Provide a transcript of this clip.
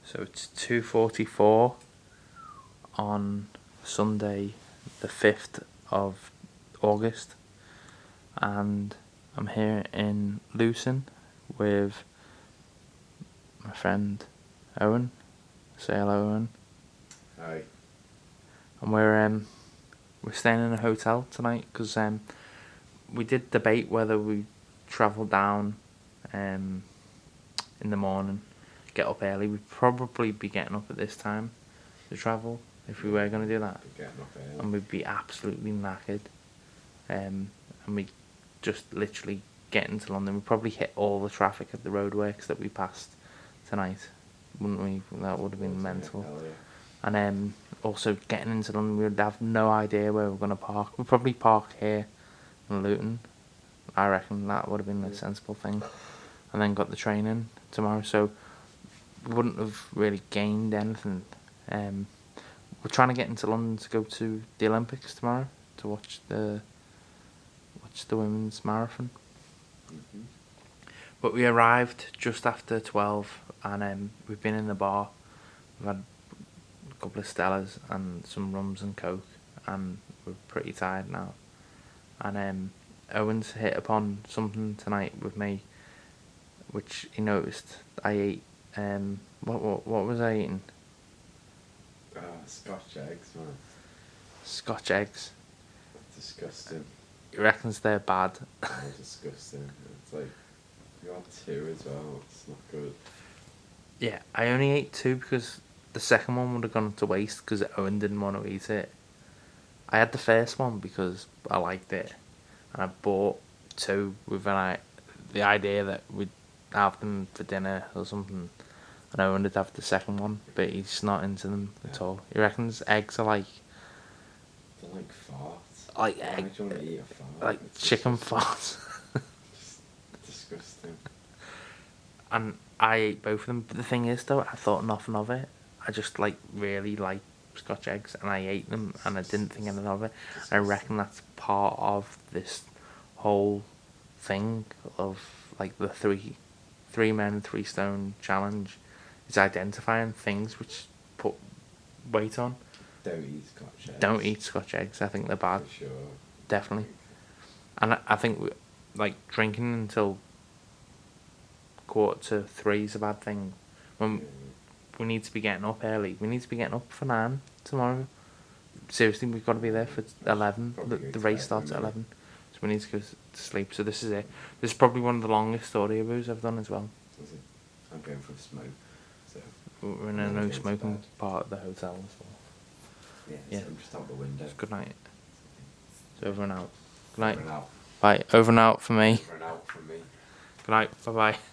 So it's 2:44 on Sunday the 5th of August, and I'm here in Luton with my friend Owen. Say hello, Owen. Hi. And we're staying in a hotel tonight because we did debate whether we travel down in the morning, get up early. We'd probably be getting up at this time to travel if we were going to do that, and we'd be absolutely knackered. And we just literally get into London. We'd probably hit all the traffic at the roadworks that we passed tonight, wouldn't we? That would have been mental. And also getting into London, we'd have no idea where we're going to park. We'd probably park here in Luton. I reckon that would have been a sensible thing. And then got the train in tomorrow, so we wouldn't have really gained anything. We're trying to get into London to go to the Olympics tomorrow to watch the women's marathon. Mm-hmm. But we arrived just after 12, and we've been in the bar. We've had a couple of Stellas and some rums and coke, and we're pretty tired now. And Owen's hit upon something tonight with me, which he noticed I ate. What was I eating? Scotch eggs, man. Scotch eggs. Disgusting. He reckons they're bad. Oh, disgusting. It's like, you got 2 as well. It's not good. Yeah, I only ate 2 because the second one would have gone to waste because Owen didn't want to eat it. I had the first one because I liked it, and I bought 2 with the idea that we'd have them for dinner or something, and Owen would have the second one, but he's not into them at all. He reckons eggs are like... They're like farts. Like Why egg... do you want to eat a fart? Like It's chicken just farts. disgusting. And I ate both of them, but the thing is though, I thought nothing of it. I just really like Scotch eggs, and I ate them, and I didn't think anything of it. I reckon that's part of this whole thing of like the three men 3 stone challenge, is identifying things which put weight on. Don't eat Scotch eggs. Don't eat Scotch eggs. I think they're bad. For sure. Definitely. And I think drinking until 2:45 is a bad thing. When we need to be getting up early. We need to be getting up for 9 tomorrow. Seriously, we've got to be there for 11. The race starts at 11. So we need to go to sleep. So this is it. This is probably one of the longest audiobooks I've done as well. Is it? I'm going for a smoke. So we're in a no smoking part of the hotel as well. Yeah. So I'm just out the window. Good night. It's over and out. Good night. Over and out. Bye. Over and out for me. Over and out from me. Good night. Bye bye.